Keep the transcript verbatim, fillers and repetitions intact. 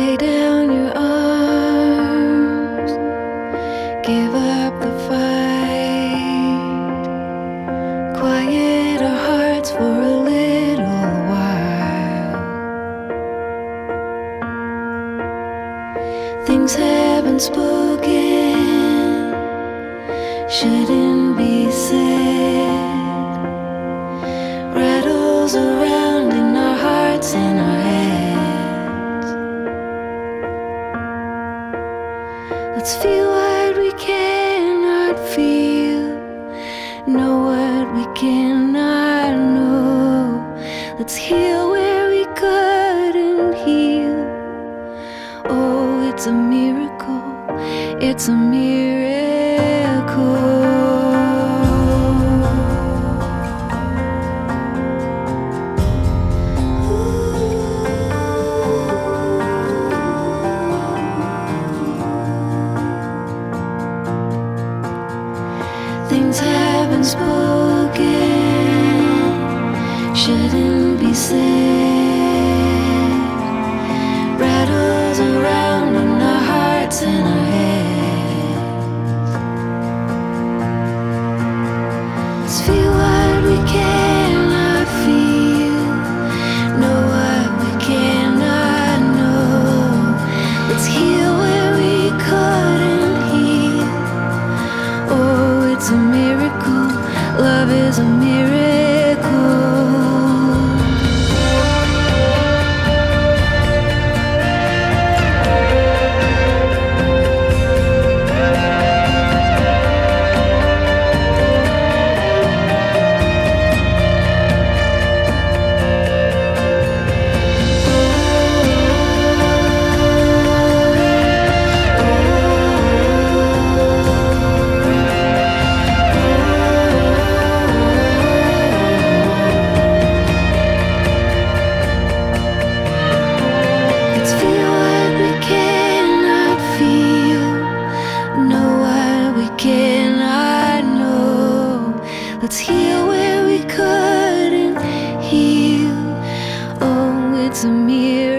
Lay down your arms, give up the fight, quiet our hearts for a little while. Things have been spoken, shouldn't be said, rattles around in our hearts and our heads. Let's feel what we cannot feel, know what we cannot know. Let's heal where we couldn't heal. Oh, it's a miracle, it's a miracle. Things have been spoken, shouldn't be said, rattles around in our hearts and our heads. Let's feel what we cannot feel, know what we cannot know. Let's heal where we couldn't heal. Oh, it's a miracle, love is a miracle. Let's heal where we couldn't heal. Oh, it's a miracle.